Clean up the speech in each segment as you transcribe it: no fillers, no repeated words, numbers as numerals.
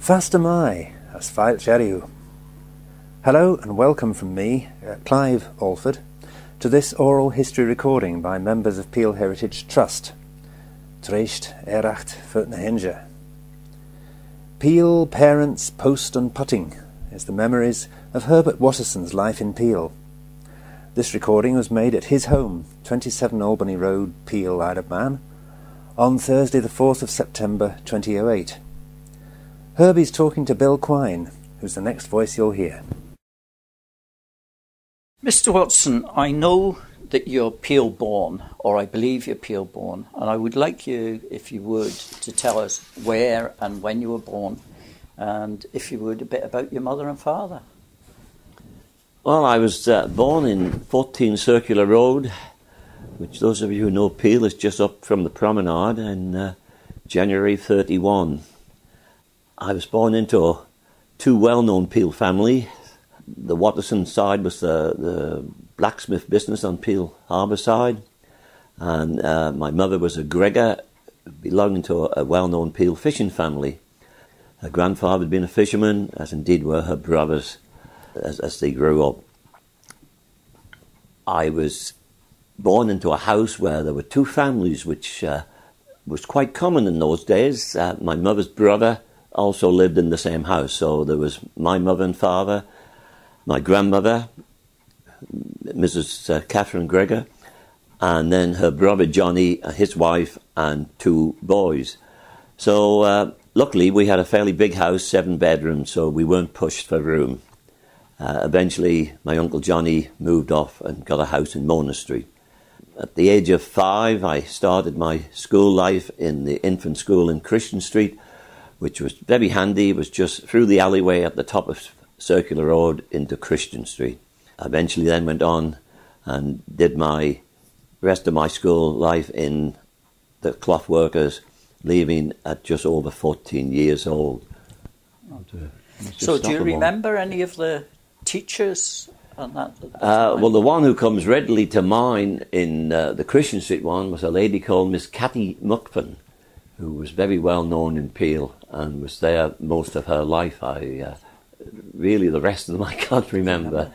Fast am I, as Failt Jeriu. Hello and welcome from me, Clive Alford, to this oral history recording by members of Peel Heritage Trust. Treist Eracht Furt na Hinja. Peel Parents Post and Putting is the memories of Herbert Watterson's life in Peel. This recording was made at his home, 27 Albany Road, Peel, Isle of Man, on Thursday the 4th of September 2008. Herbie's talking to Bill Quine, who's the next voice you'll hear. Mr. Watson, I know that you're Peel born, or I believe you're Peel born, and I would like you, if you would, to tell us where and when you were born, and if you would, a bit about your mother and father. Well, I was born in 14 Circular Road, which those of you who know Peel is just up from the promenade, in January 31. I was born into two well-known Peel family. The Watterson side was the blacksmith business on Peel Harbour side, and my mother was a Gregor, belonging to a well-known Peel fishing family. Her grandfather had been a fisherman, as indeed were her brothers, as they grew up. I was born into a house where there were two families, which was quite common in those days. My mother's brother also lived in the same house, so there was my mother and father, my grandmother, Mrs. Catherine Gregor, and then her brother Johnny, his wife, and two boys. So luckily we had a fairly big house, 7 bedrooms, so we weren't pushed for room. Eventually my Uncle Johnny moved off and got a house in Mona Street. At the age of 5 I started my school life in the infant school in Christian Street, which was very handy. It was just through the alleyway at the top of Circular Road into Christian Street. I eventually then went on and did my rest of my school life in the Cloth Workers, leaving at just over 14 years old. So do you remember any of the teachers on that? Well, the one who comes readily to mind in the Christian Street one was a lady called Miss Catty Muckfin, who was very well known in Peel and was there most of her life. Really, the rest of them I can't remember.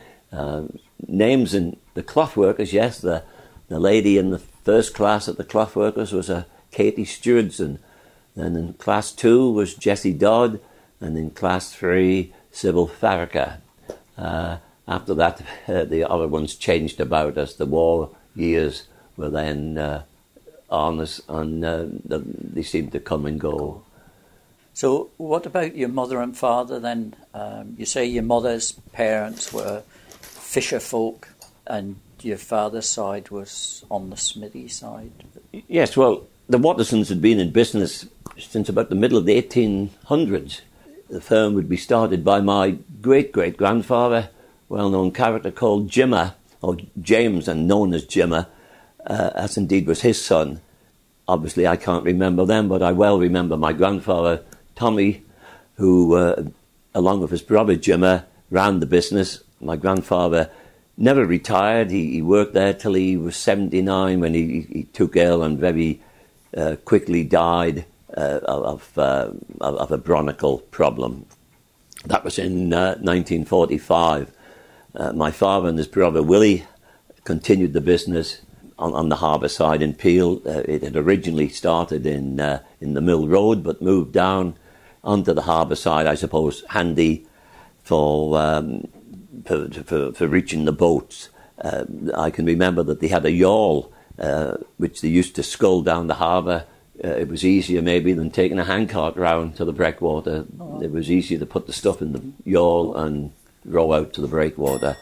Names in the Cloth Workers, yes, the lady in the first class at the Cloth Workers was a Katie Stewardson. Then in class 2 was Jessie Dodd, and in class 3, Sybil Farraker. After that, the other ones changed about as the war years were then on, and they seemed to come and go. So what about your mother and father then? You say your mother's parents were fisher folk and your father's side was on the smithy side. Yes, well, the Wattersons had been in business since about the middle of the 1800s. The firm would be started by my great-great-grandfather, well-known character called Jimmer, or James and known as Jimmer, as indeed was his son. Obviously I can't remember them, but I well remember my grandfather, Tommy, who, along with his brother Jimmer, ran the business. My grandfather never retired. He worked there till he was 79 when he took ill and very quickly died of a bronchial problem. That was in 1945. My father and his brother Willie continued the business on the harbour side in Peel. It had originally started in the Mill Road, but moved down onto the harbour side, I suppose, handy for reaching the boats. I can remember that they had a yawl, which they used to scull down the harbour. It was easier maybe than taking a handcart round to the breakwater. It was easier to put the stuff in the yawl and row out to the breakwater.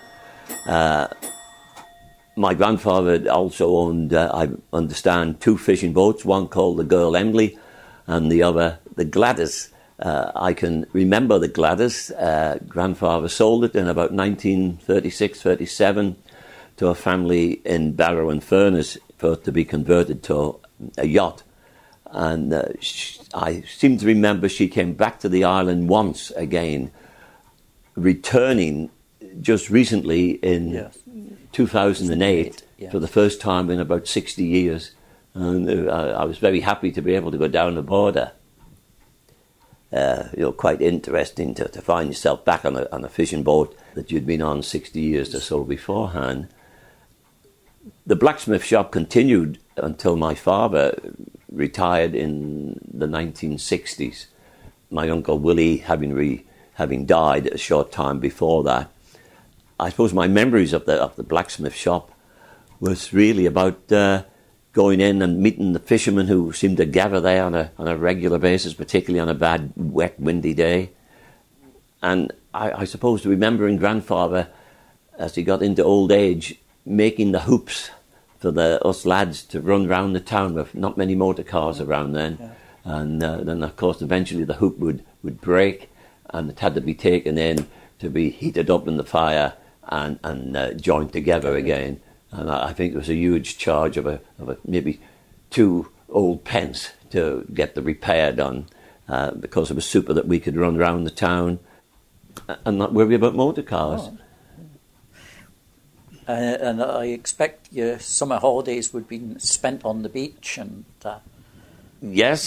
My grandfather also owned, I understand, 2 fishing boats, one called the Girl Emily and the other the Gladys. I can remember the Gladys. Grandfather sold it in about 1936-37 to a family in Barrow and Furness for it to be converted to a yacht. And I seem to remember she came back to the island once again, returning just recently in 2008 for the first time in about 60 years. And I was very happy to be able to go down the border. quite interesting to find yourself back on a fishing boat that you'd been on 60 years or so beforehand. The blacksmith shop continued until my father retired in the 1960s. My uncle Willie having died a short time before that. I suppose my memories of the blacksmith shop was really about going in and meeting the fishermen who seemed to gather there on a regular basis, particularly on a bad, wet, windy day. And I suppose remembering grandfather, as he got into old age, making the hoops for us lads to run round the town with not many motor cars around then. Yeah. And then, of course, eventually the hoop would break, and it had to be taken in to be heated up in the fire and joined together again. And I think it was a huge charge of maybe 2 old pence to get the repair done, because it was super that we could run round the town and not worry about motor cars. Oh. And I expect your summer holidays would be spent on the beach and. Yes,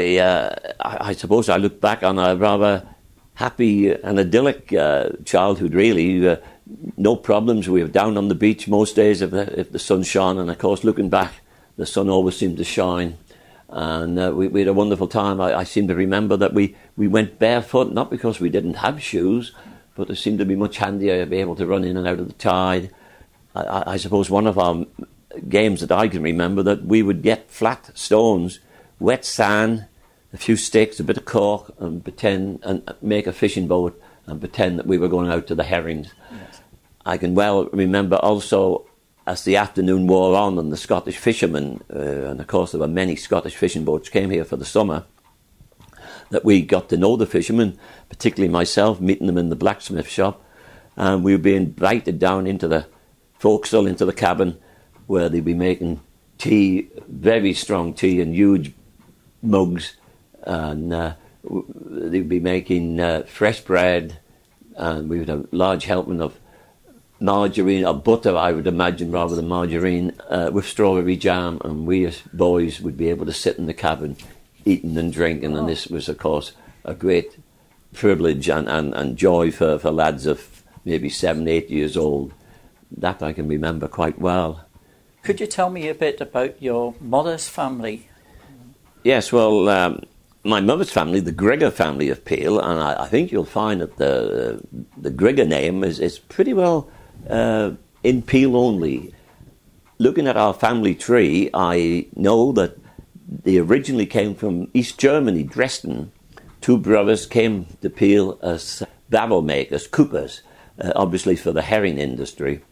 I suppose I look back on a rather happy and idyllic childhood. Really, no problems. We were down on the beach most days if the sun shone, and of course, looking back, the sun always seemed to shine, and we had a wonderful time. I seem to remember that we went barefoot, not because we didn't have shoes, but it seemed to be much handier to be able to run in and out of the tide. I suppose one of our games that I can remember, that we would get flat stones, wet sand, a few sticks, a bit of cork, and pretend and make a fishing boat and pretend that we were going out to the herrings. Yes. I can well remember also, as the afternoon wore on and the Scottish fishermen, and of course there were many Scottish fishing boats came here for the summer, that we got to know the fishermen, particularly myself, meeting them in the blacksmith shop, and we would be invited down into the forecastle, into the cabin, where they'd be making tea, very strong tea in huge mugs, and they'd be making fresh bread, and we would have a large helping of margarine or butter, I would imagine, rather than margarine, with strawberry jam, and we as boys would be able to sit in the cabin eating and drinking. And this was, of course, a great privilege and joy for lads of maybe 7, 8 years old. That I can remember quite well. Could you tell me a bit about your mother's family? Yes, well, my mother's family, the Grigger family of Peel, and I think you'll find that the Grigger name is pretty well in Peel only. Looking at our family tree, I know that they originally came from East Germany, Dresden. 2 brothers came to Peel as barrel makers, coopers, obviously for the herring industry,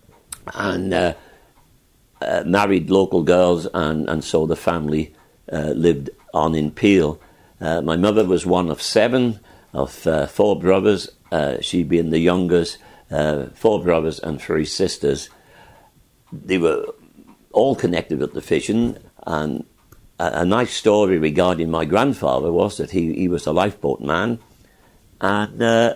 and married local girls, and so the family lived on in Peel. My mother was one of 7 of 4 brothers, she being the youngest, 4 brothers and 3 sisters. They were all connected with the fishing, and a nice story regarding my grandfather was that he was a lifeboat man, and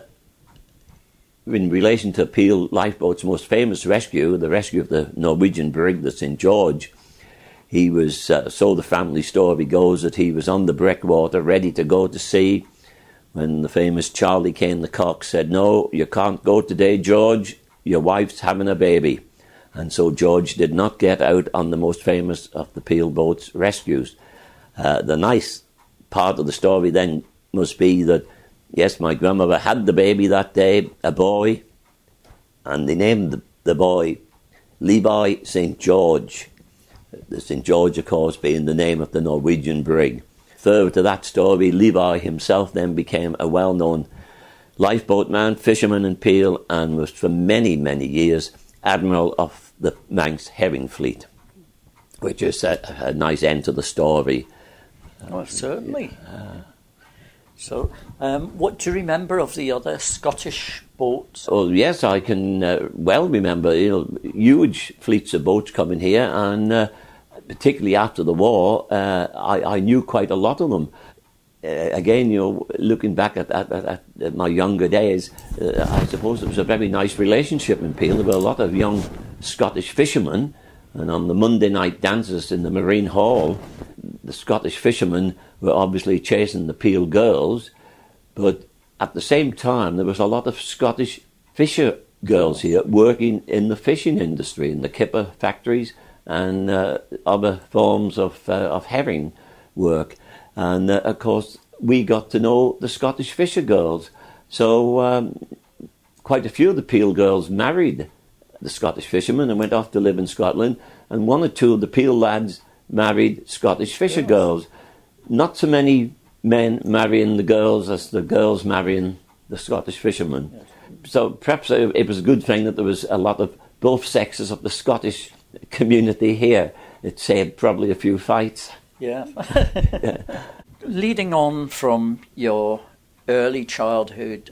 in relation to Peel Lifeboat's most famous rescue, the rescue of the Norwegian brig, the St. George, he was, so the family story goes, that he was on the breakwater ready to go to sea when the famous Charlie Kane the cock said, "No, you can't go today, George, your wife's having a baby." And so George did not get out on the most famous of the Peel boat's rescues. The nice part of the story then must be that, yes, my grandmother had the baby that day, a boy, and they named the boy Levi St. George. The St. George, of course, being the name of the Norwegian brig. Further to that story, Levi himself then became a well-known lifeboat man, fisherman in Peel, and was for many, many years admiral of the Manx herring fleet, which is a nice end to the story. Well, certainly. So, what do you remember of the other Scottish boats? Oh, yes, I can well remember, huge fleets of boats coming here, and particularly after the war, I knew quite a lot of them. Again, looking back at my younger days, I suppose it was a very nice relationship in Peel. There were a lot of young Scottish fishermen, and on the Monday night dances in the Marine Hall, the Scottish fishermen were obviously chasing the Peel girls, But at the same time, there was a lot of Scottish fisher girls here working in the fishing industry, in the kipper factories and other forms of herring work. And of course, we got to know the Scottish fisher girls. So quite a few of the Peel girls married the Scottish fishermen and went off to live in Scotland. And one or two of the Peel lads married Scottish fisher girls. Not so many men marrying the girls as the girls marrying the Scottish fishermen. Yes. So perhaps it was a good thing that there was a lot of both sexes of the Scottish community here. It saved probably a few fights. Yeah. Yeah. Leading on from your early childhood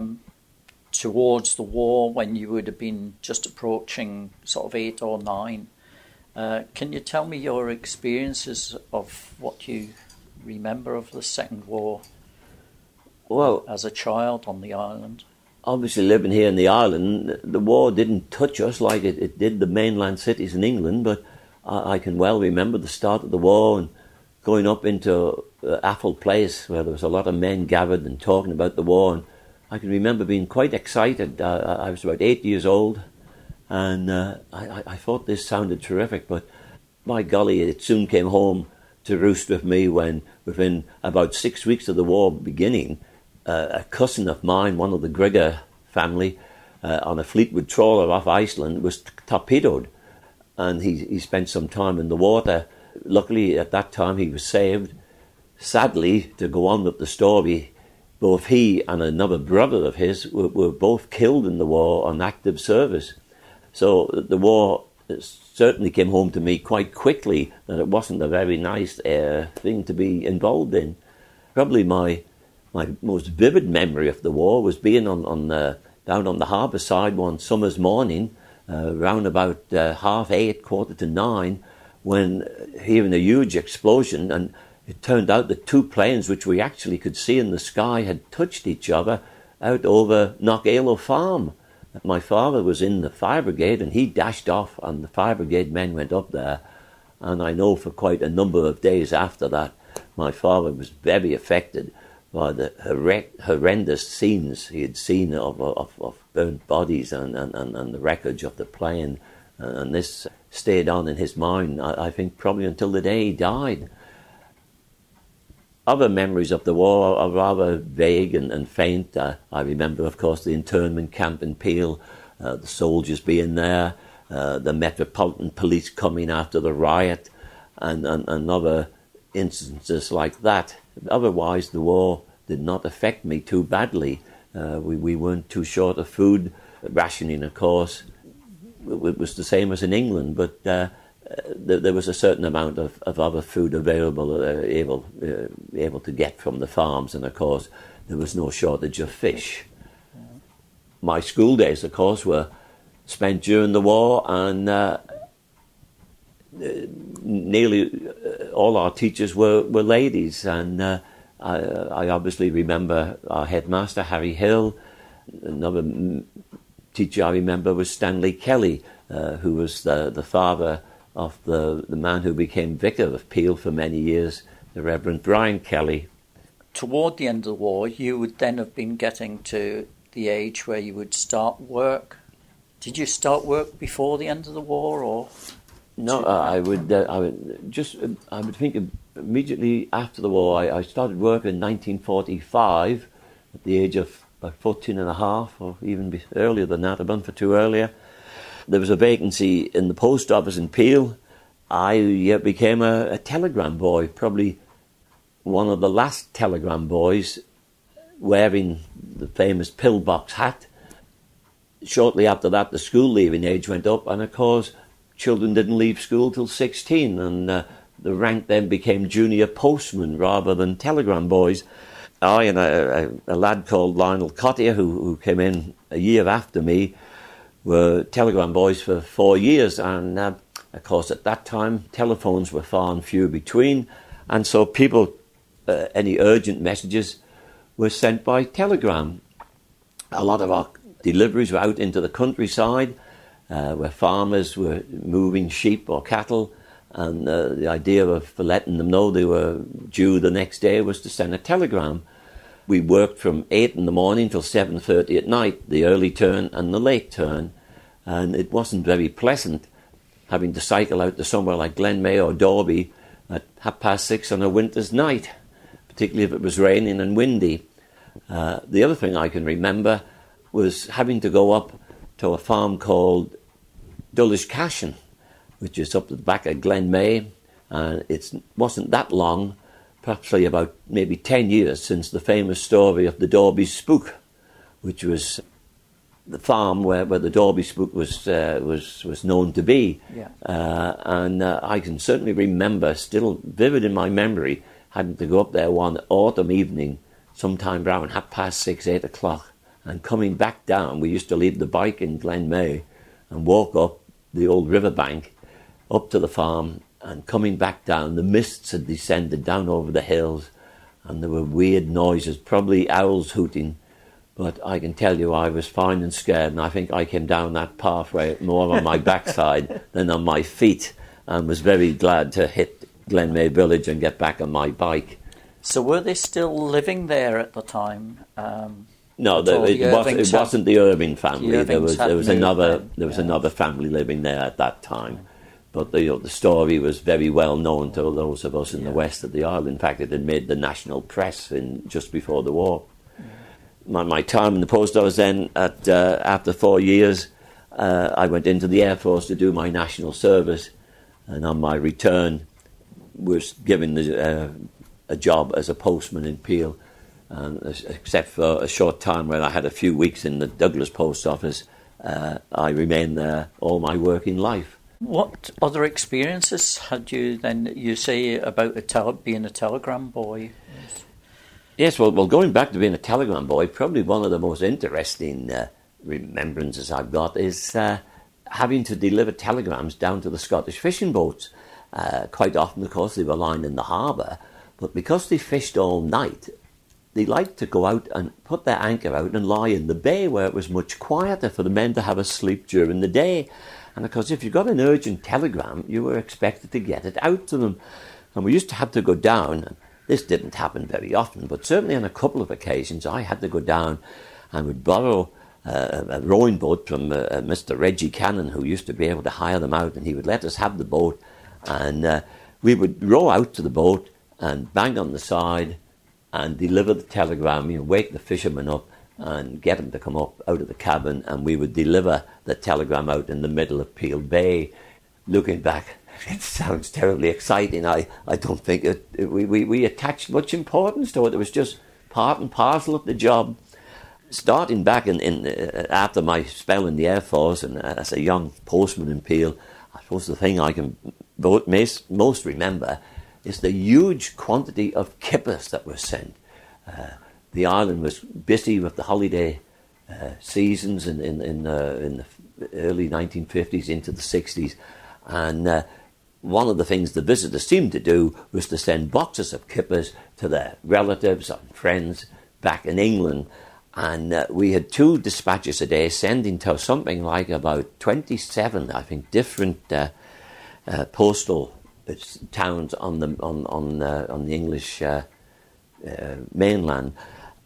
towards the war, when you would have been just approaching sort of 8 or 9, can you tell me your experiences of what you remember of the Second War? Well, as a child on the island? Obviously, living here in the island, the war didn't touch us like it did the mainland cities in England, but I can well remember the start of the war and going up into Athol Place, where there was a lot of men gathered and talking about the war. And I can remember being quite excited. I was about 8 years old, and I thought this sounded terrific, but by golly, it soon came home to roost with me when, within about 6 weeks of the war beginning, a cousin of mine, one of the Grigger family, on a Fleetwood trawler off Iceland, was torpedoed, and he spent some time in the water. Luckily, at that time, he was saved. Sadly, to go on with the story, both he and another brother of his were both killed in the war on active service. So the war certainly came home to me quite quickly that it wasn't a very nice thing to be involved in. Probably my most vivid memory of the war was being down on the harbour side one summer's morning, round about 8:30, 9:15, when hearing a huge explosion, and it turned out that two planes which we actually could see in the sky had touched each other out over Knockaloe Farm. My father was in the fire brigade and he dashed off, and the fire brigade men went up there, and I know for quite a number of days after that my father was very affected by the horrendous scenes he had seen of burnt bodies and the wreckage of the plane, and this stayed on in his mind, I think, probably until the day he died. Other memories of the war are rather vague and faint. I remember, of course, the internment camp in Peel, the soldiers being there, the Metropolitan Police coming after the riot, and other instances like that. Otherwise, the war did not affect me too badly. We weren't too short of food. Rationing, of course, it was the same as in England, but there was a certain amount of other food available, able to get from the farms, and of course there was no shortage of fish. My school days, of course, were spent during the war, and nearly all our teachers were ladies, and I obviously remember our headmaster, Harry Hill. Another teacher I remember was Stanley Kelly, who was the father of the man who became vicar of Peel for many years, the Reverend Brian Kelly. Toward the end of the war, you would then have been getting to the age where you would start work. Did you start work before the end of the war, or? No, I would think immediately after the war. I started work in 1945 at the age of about 14 and a half, or even earlier than that, a month or two earlier. There was a vacancy in the post office in Peel. I became a telegram boy, probably one of the last telegram boys, wearing the famous pillbox hat. Shortly after that, the school leaving age went up, and of course, children didn't leave school till 16, and the rank then became junior postman rather than telegram boys. I and a lad called Lionel Cottier, who came in a year after me, were telegram boys for 4 years, and of course at that time telephones were far and few between, and so people, any urgent messages were sent by telegram. A lot of our deliveries were out into the countryside, where farmers were moving sheep or cattle, and the idea of letting them know they were due the next day was to send a telegram. We worked from 8 in the morning till 7:30 at night, the early turn and the late turn, and it wasn't very pleasant having to cycle out to somewhere like Glenmay or Derby at 6:30 on a winter's night, particularly if it was raining and windy. The other thing I can remember was having to go up to a farm called Dulwich Cashen, which is up the back of Glenmay, and it wasn't that long, perhaps about maybe 10 years since the famous story of the Derby Spook, which was the farm where the Derby Spook was known to be. Yeah. And I can certainly remember, still vivid in my memory, having to go up there one autumn evening, sometime around 6:30, 8 o'clock, and coming back down. We used to leave the bike in Glenmay and walk up the old riverbank up to the farm, and coming back down, the mists had descended down over the hills, and there were weird noises, probably owls hooting. But I can tell you I was fine and scared, and I think I came down that pathway more on my backside than on my feet, and was very glad to hit Glenmay village and get back on my bike. So were they still living there at the time? No, it wasn't the Irving family. There was another family living there at that time. But the story was very well known to those of us in the west of the island. In fact, it had made the national press just before the war. My time in the post, I was then after 4 years, I went into the Air Force to do my national service, and on my return was given a job as a postman in Peel. Except for a short time where I had a few weeks in the Douglas Post Office, I remained there all my working life. What other experiences had you then, you say, about being a telegram boy? Yes, well, going back to being a telegram boy, probably one of the most interesting remembrances I've got is having to deliver telegrams down to the Scottish fishing boats. Quite often, of course, they were lying in the harbour, but because they fished all night, they liked to go out and put their anchor out and lie in the bay where it was much quieter for the men to have a sleep during the day. And of course, if you got an urgent telegram, you were expected to get it out to them. And we used to have to go down, and this didn't happen very often, but certainly on a couple of occasions I had to go down and would borrow a rowing boat from Mr. Reggie Cannon, who used to be able to hire them out, and he would let us have the boat, and we would row out to the boat and bang on the side and deliver the telegram, wake the fishermen up and get them to come up out of the cabin, and we would deliver the telegram out in the middle of Peel Bay. Looking back, it sounds terribly exciting. I don't think we attached much importance to it. It was just part and parcel of the job. Starting back after my spell in the Air Force and as a young postman in Peel, I suppose the thing I can most remember is the huge quantity of kippers that were sent. The island was busy with the holiday seasons in the early 1950s into the 60s, and one of the things the visitors seemed to do was to send boxes of kippers to their relatives and friends back in England. And we had 2 dispatches a day sending to something like about 27, I think, different postal towns on the English mainland.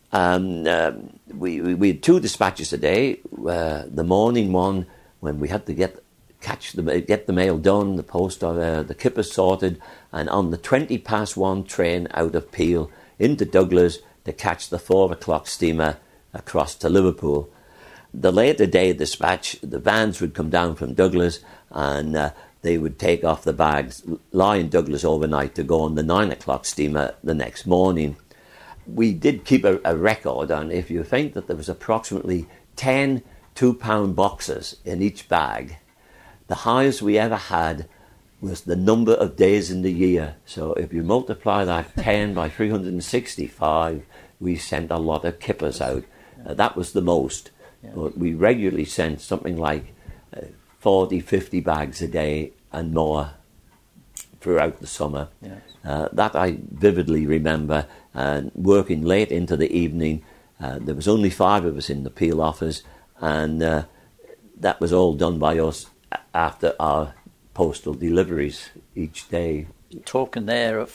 We had 2 dispatches a day. The morning one, when we had to get the mail done, the post the kippers sorted, and on the 1:20 train out of Peel into Douglas to catch the 4 o'clock steamer across to Liverpool. The later day dispatch, the vans would come down from Douglas, and they would take off the bags, lie in Douglas overnight to go on the 9 o'clock steamer the next morning. We did keep a record, and if you think that there was approximately 10 2-pound boxes in each bag, the highest we ever had was the number of days in the year. So if you multiply that 10 by 365, we sent a lot of kippers out. That was the most. Yeah. But we regularly sent something like 40, 50 bags a day and more throughout the summer. Yes. That I vividly remember. Working late into the evening, there was only 5 of us in the Peel office, and that was all done by us after our postal deliveries each day. Talking there of what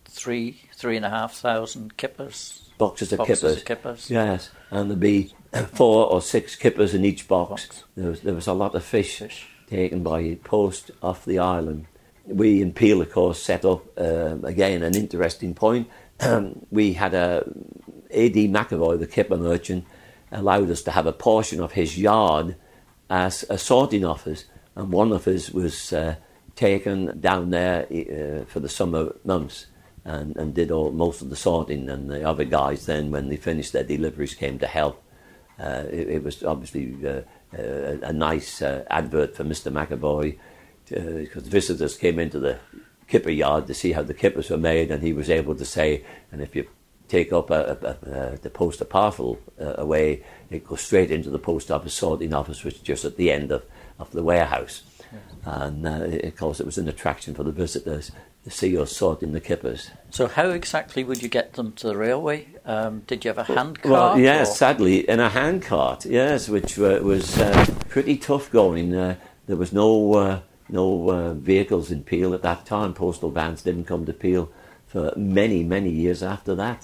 3,500 kippers. Boxes of kippers. Yes, and there'd be 4 or 6 kippers in each box. There was a lot of fish taken by post off the island. We in Peel, of course, set up, again, an interesting point. We had A.D. McAvoy, the kipper merchant, allowed us to have a portion of his yard as a sorting office, and one of us was taken down there for the summer months and did most of the sorting, and the other guys then, when they finished their deliveries, came to help. It was obviously a nice advert for Mr. McAvoy, because visitors came into the kipper yard to see how the kippers were made, and he was able to say, and if you take up the post a parcel away, it goes straight into the post office sorting office, which is just at the end of the warehouse. Yes. And of course it was an attraction for the visitors to see us sorting the kippers. So how exactly would you get them to the railway? Did you have a hand cart? Well, yes, sadly, in a hand cart, yes, which was pretty tough going. There was no vehicles in Peel at that time. Postal vans didn't come to Peel for many, many years after that.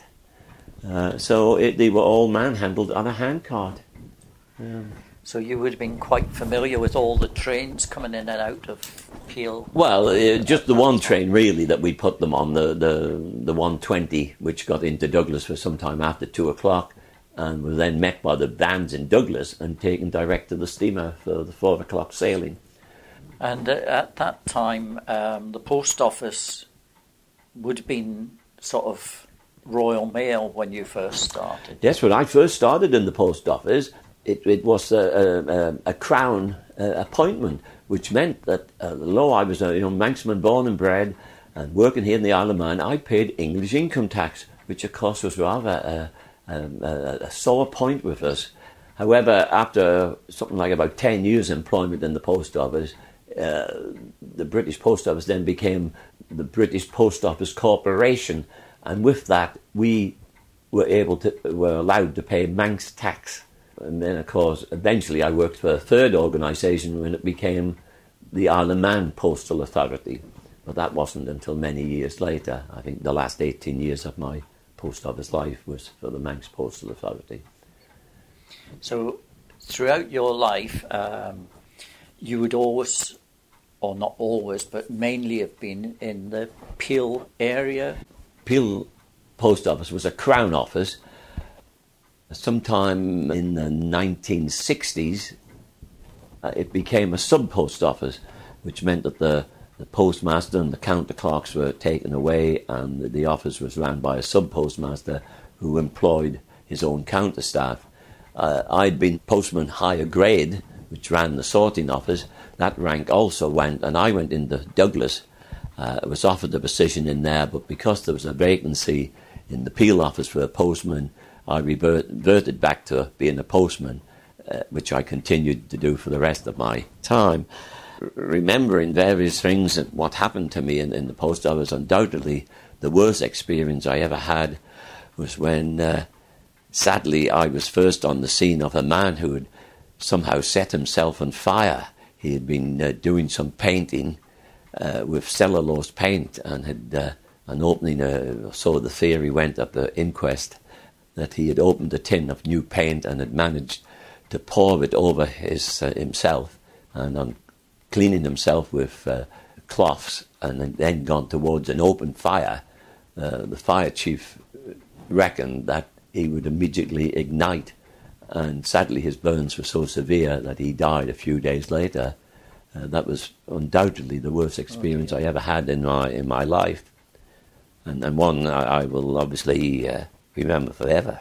So they were all manhandled on a hand cart. So you would have been quite familiar with all the trains coming in and out of Peel? Well, just the one train really that we put them on, the 120, which got into Douglas for some time after 2 o'clock, and was then met by the vans in Douglas and taken direct to the steamer for the 4 o'clock sailing. And at that time, the post office would have been sort of Royal Mail when you first started? Yes, when I first started in the post office, it was a Crown appointment, which meant that although I was a Manxman born and bred and working here in the Isle of Man, I paid English income tax, which of course was rather a sore point with us. However, after something like about 10 years employment in the post office, the British Post Office then became the British Post Office Corporation, and with that we were allowed to pay Manx tax. And then, of course, eventually I worked for a third organisation when it became the Isle of Man Postal Authority. But that wasn't until many years later. I think the last 18 years of my post office life was for the Manx Postal Authority. So throughout your life, you would always, or not always, but mainly have been in the Peel area? Peel Post Office was a Crown office. Sometime in the 1960s, it became a sub-post office, which meant that the postmaster and the counter clerks were taken away, and the office was run by a sub-postmaster who employed his own counter staff. I'd been postman higher grade, which ran the sorting office. That rank also went, and I went into Douglas. I was offered a position in there, but because there was a vacancy in the Peel office for a postman, I reverted back to being a postman, which I continued to do for the rest of my time. Remembering various things and what happened to me in the post office, undoubtedly the worst experience I ever had was when, sadly, I was first on the scene of a man who had somehow set himself on fire. He had been doing some painting with cellulose paint and had an opening, so the theory went at the inquest, that he had opened a tin of new paint and had managed to pour it over himself, and on cleaning himself with cloths and then gone towards an open fire, the fire chief reckoned that he would immediately ignite, and sadly his burns were so severe that he died a few days later. That was undoubtedly the worst experience I ever had in my life, and one I will obviously remember forever.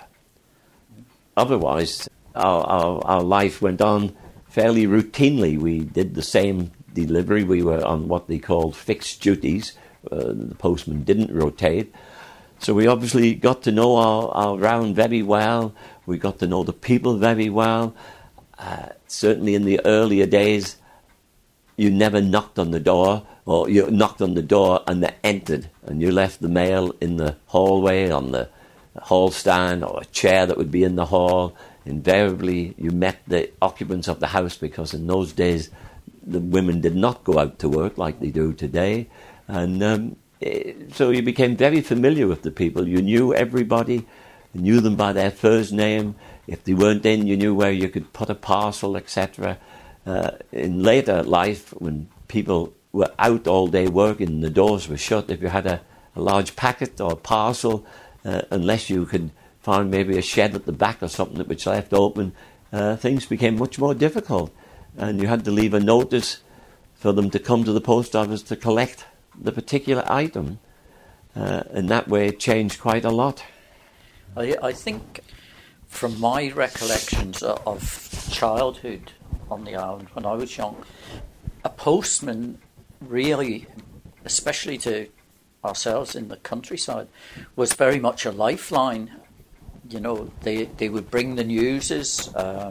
Otherwise, our life went on fairly routinely. We did the same delivery. We were on what they called fixed duties. The postman didn't rotate. So we obviously got to know our round very well. We got to know the people very well. Certainly in the earlier days, you never knocked on the door, or you knocked on the door and they entered, and you left the mail in the hallway on the hall stand or a chair that would be in the hall. Invariably you met the occupants of the house, because in those days the women did not go out to work like they do today, and So you became very familiar with the people. You knew everybody, you knew them by their first name. If they weren't in, you knew where you could put a parcel, etc. In later life, when people were out all day working and the doors were shut, if you had a large packet or parcel, unless you could find maybe a shed at the back or something that was left open, things became much more difficult. And you had to leave a notice for them to come to the post office to collect the particular item. In that way, it changed quite a lot. I think from my recollections of childhood on the island when I was young, a postman really, especially to ourselves in the countryside, was very much a lifeline. You know, they would bring the newses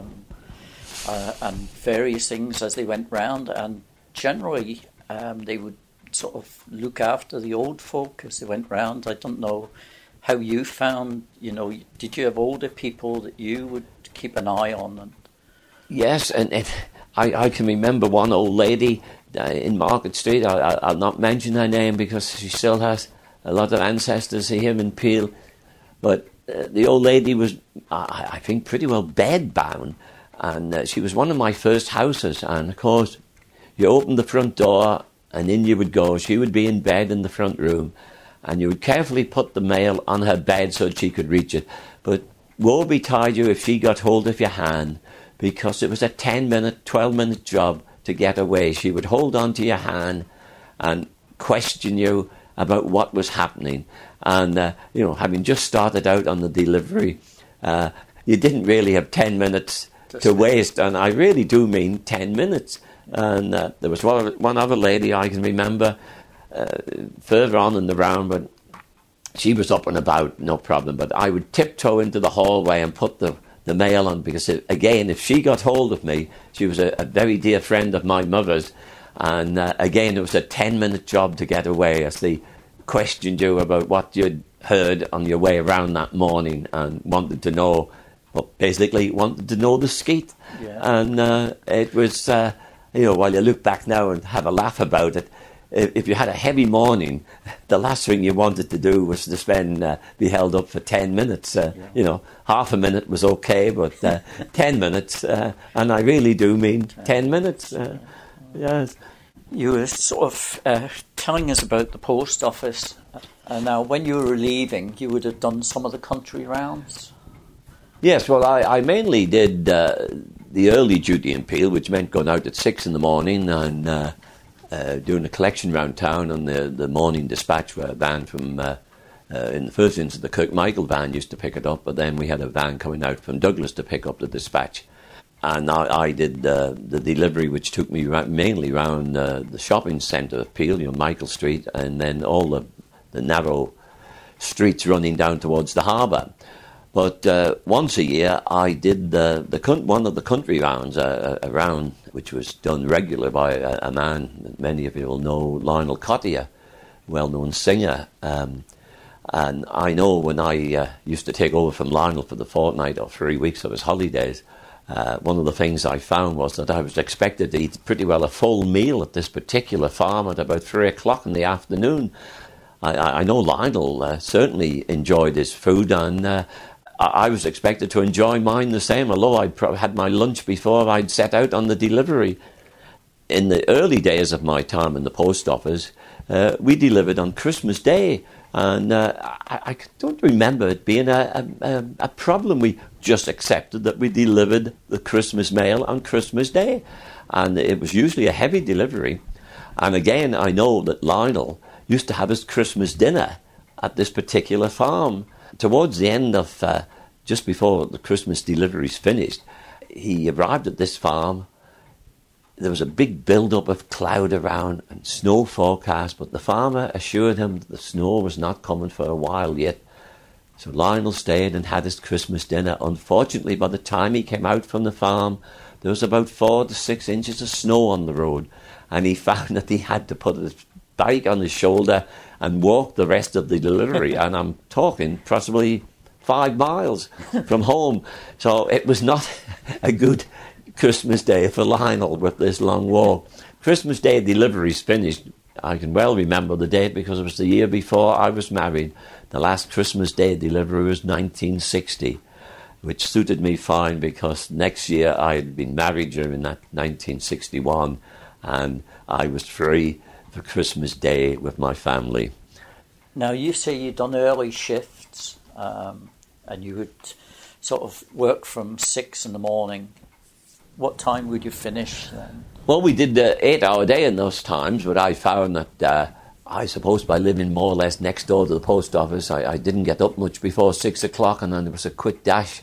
and various things as they went round, and generally they would sort of look after the old folk as they went round. I don't know how you found, did you have older people that you would keep an eye on? And yes, and I can remember one old lady in Market Street. I'll not mention her name because she still has a lot of ancestors here in Peel. But the old lady was, I think, pretty well bedbound. And she was one of my first houses. And, of course, you opened the front door and in you would go. She would be in bed in the front room. And you would carefully put the mail on her bed so that she could reach it. But woe betide you if she got hold of your hand, because it was a 10-minute, 12-minute job to get away. She would hold on to your hand and question you about what was happening. And, having just started out on the delivery, you didn't really have 10 minutes to waste. And I really do mean 10 minutes. And there was one other lady I can remember further on in the round, but she was up and about, no problem. But I would tiptoe into the hallway and put the mail on, because, again, if she got hold of me, she was a very dear friend of my mother's, and again, it was a 10-minute job to get away as they questioned you about what you'd heard on your way around that morning and wanted to know the skeet. Yeah. And it was, while you look back now and have a laugh about it, if you had a heavy morning, the last thing you wanted to do was to be held up for 10 minutes. Half a minute was okay, but 10 minutes, and I really do mean 10 minutes. Yes. You were sort of telling us about the post office. Now, when you were leaving, you would have done some of the country rounds? Yes, well, I mainly did the early duty in Peel, which meant going out at 6 in the morning and doing a collection round town on the morning dispatch, where a van from, in the first instance, the Kirkmichael van used to pick it up, but then we had a van coming out from Douglas to pick up the dispatch. And I did the delivery, which took me mainly around the shopping centre of Peel, Michael Street, and then all the narrow streets running down towards the harbour. But once a year, I did one of the country rounds, a round which was done regular by a man that many of you will know, Lionel Cottier, well-known singer. And I know when I used to take over from Lionel for the fortnight or 3 weeks of his holidays, one of the things I found was that I was expected to eat pretty well a full meal at this particular farm at about 3 o'clock in the afternoon. I know Lionel certainly enjoyed his food, and I was expected to enjoy mine the same, although I'd had my lunch before I'd set out on the delivery. In the early days of my time in the post office, we delivered on Christmas Day, and I don't remember it being a problem. We just accepted that we delivered the Christmas mail on Christmas Day, and it was usually a heavy delivery. And again, I know that Lionel used to have his Christmas dinner at this particular farm. Towards the end of, just before the Christmas deliveries finished, he arrived at this farm. There was a big build-up of cloud around and snow forecast, but the farmer assured him that the snow was not coming for a while yet. So Lionel stayed and had his Christmas dinner. Unfortunately, by the time he came out from the farm, there was about 4 to 6 inches of snow on the road, and he found that he had to put his bike on his shoulder and walk the rest of the delivery. And I'm talking possibly 5 miles from home. So it was not a good Christmas Day for Lionel with this long walk. Christmas Day deliveries finished. I can well remember the date because it was the year before I was married. The last Christmas Day delivery was 1960, which suited me fine because next year I had been married during that 1961 and I was free for Christmas Day with my family. Now, you say you'd done early shifts and you would sort of work from 6 in the morning. What time would you finish then? Well, we did the 8-hour day in those times, but I found that I suppose by living more or less next door to the post office, I didn't get up much before 6 o'clock, and then there was a quick dash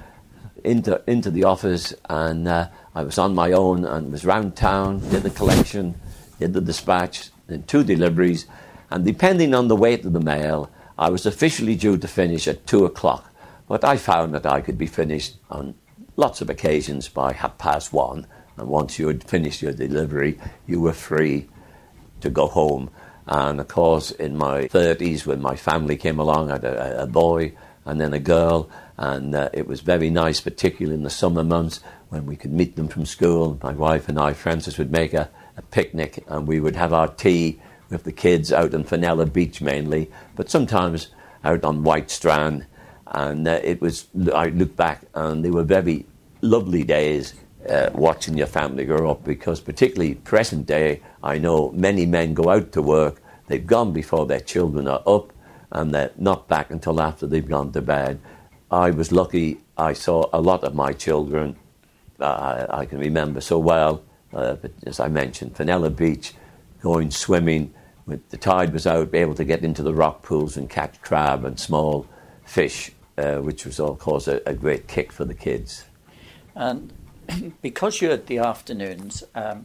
into the office, and I was on my own and was round town, did the collection, did the dispatch, then 2 deliveries, and depending on the weight of the mail, I was officially due to finish at 2 o'clock, but I found that I could be finished on lots of occasions by 1:30, and once you had finished your delivery, you were free to go home. And of course, in my 30s, when my family came along, I had a boy and then a girl, and it was very nice, particularly in the summer months, when we could meet them from school. My wife and I, Frances, would make a picnic, and we would have our tea with the kids out on Fenella Beach mainly, but sometimes out on White Strand. And I look back, and they were very lovely days watching your family grow up, because particularly present day, I know many men go out to work, they've gone before their children are up, and they're not back until after they've gone to bed. I was lucky, I saw a lot of my children, I can remember so well, but as I mentioned, Fenella Beach, going swimming, when the tide was out, be able to get into the rock pools and catch crab and small fish, which was of course a great kick for the kids. And because you had the afternoons,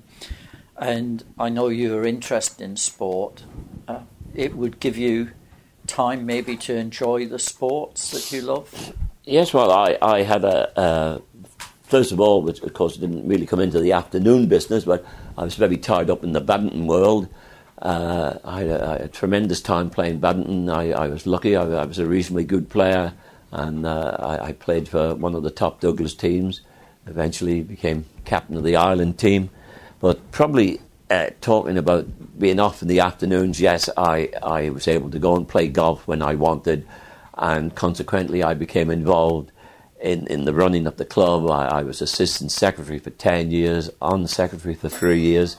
and I know you were interested in sport, it would give you time maybe to enjoy the sports that you love? Yes, well, I had first of all, which of course didn't really come into the afternoon business, but I was very tied up in the badminton world. I had a tremendous time playing badminton. I was lucky, I was a reasonably good player, and I played for one of the top Douglas teams. Eventually became captain of the Ireland team. But probably talking about being off in the afternoons, yes, I was able to go and play golf when I wanted, and consequently I became involved in the running of the club. I was assistant secretary for 10 years, on secretary for 3 years.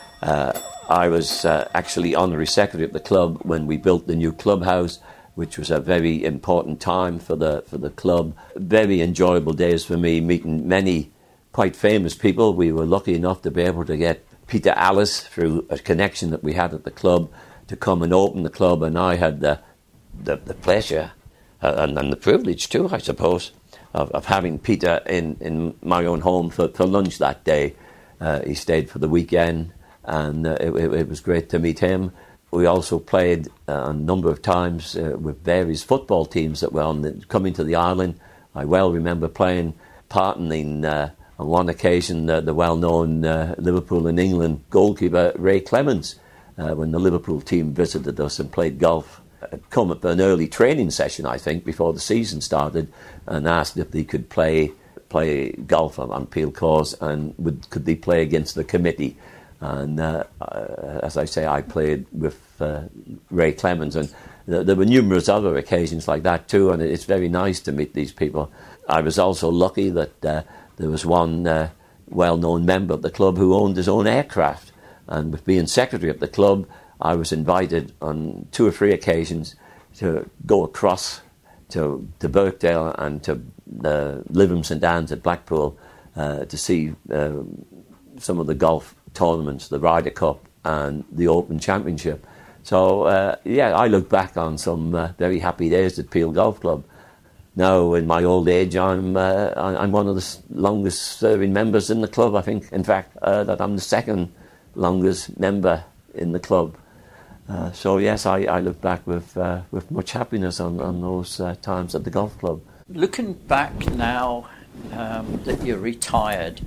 I was actually honorary secretary of the club when we built the new clubhouse, which was a very important time for the club. Very enjoyable days for me, meeting many quite famous people. We were lucky enough to be able to get Peter Allis, through a connection that we had at the club, to come and open the club, and I had the pleasure and the privilege too, I suppose, of having Peter in my own home for lunch that day. He stayed for the weekend, and it was great to meet him. We also played a number of times with various football teams that were coming to the island. I well remember playing part in, on one occasion, the well-known Liverpool and England goalkeeper Ray Clements, when the Liverpool team visited us and played golf. I'd come up an early training session, I think, before the season started, and asked if they could play golf on Peel Course, and could they play against the committee. And as I say, I played with Ray Clements, and there were numerous other occasions like that too, and it's very nice to meet these people. I was also lucky that there was one well-known member of the club who owned his own aircraft, and with being secretary of the club, I was invited on 2 or 3 occasions to go across to Birkdale and to Lytham St Anne's at Blackpool to see some of the golf tournaments, the Ryder Cup and the Open Championship. So, I look back on some very happy days at Peel Golf Club. Now, in my old age, I'm one of the longest-serving members in the club. I think, in fact, that I'm the second longest member in the club. So, yes, I look back with much happiness on those times at the golf club. Looking back now that you're retired,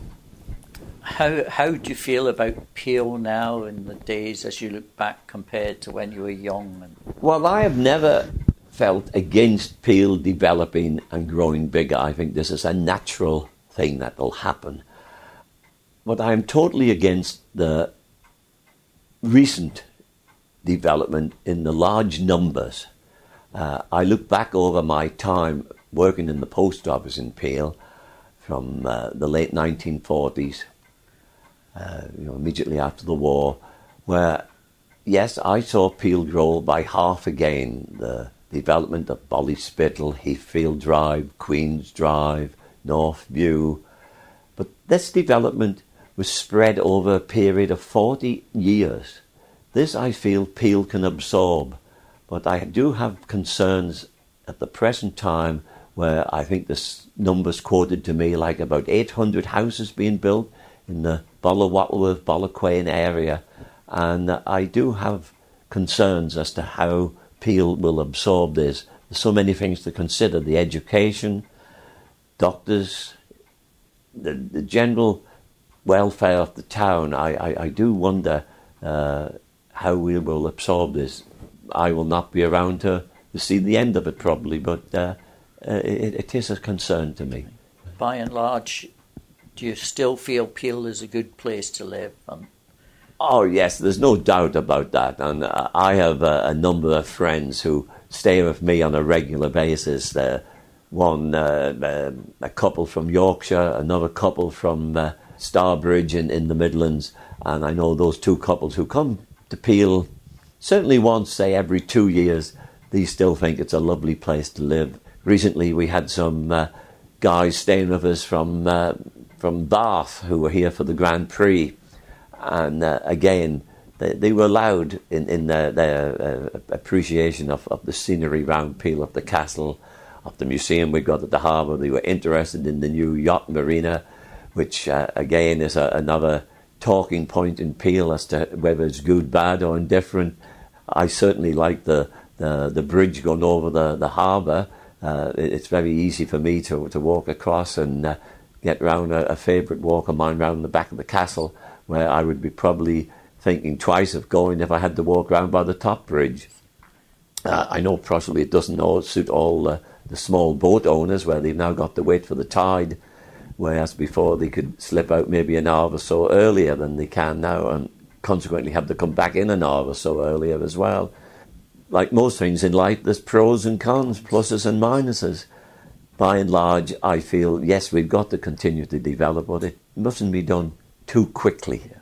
how do you feel about Peel now in the days as you look back compared to when you were young? Well, I have never felt against Peel developing and growing bigger. I think this is a natural thing that will happen. But I am totally against the recent development in the large numbers. I look back over my time working in the post office in Peel from the late 1940s, immediately after the war, where, yes, I saw Peel grow by half again. The development of Ballyspittle, Heathfield Drive, Queen's Drive, North View. But this development was spread over a period of 40 years. This, I feel, Peel can absorb. But I do have concerns at the present time where I think this numbers quoted to me like about 800 houses being built in the Balla-Wattleworth, Balla-Quain area. And I do have concerns as to how Peel will absorb this. There's so many things to consider. The education, doctors, the general welfare of the town. I do wonder how we will absorb this. I will not be around to see the end of it probably, but it is a concern to me. By and large, do you still feel Peel is a good place to live? Oh yes, there's no doubt about that. And I have a number of friends who stay with me on a regular basis. One, a couple from Yorkshire, another couple from Starbridge in the Midlands. And I know those two couples who come to Peel certainly once, say, every 2 years. They still think it's a lovely place to live. Recently we had some guys staying with us from Bath who were here for the Grand Prix. And again, they were loud in their appreciation of the scenery around Peel, of the castle, of the museum we got at the harbour. They were interested in the new yacht marina, which again is another talking point in Peel as to whether it's good, bad or indifferent. I certainly like the bridge going over the harbour. It's very easy for me to walk across and get round a favourite walk of mine round the back of the castle, where I would be probably thinking twice of going if I had to walk round by the top bridge. I know possibly it doesn't suit all the small boat owners, where they've now got to wait for the tide, whereas before they could slip out maybe an hour or so earlier than they can now, and consequently have to come back in an hour or so earlier as well. Like most things in life, there's pros and cons, pluses and minuses. By and large, I feel, yes, we've got to continue to develop, but it mustn't be done too quickly.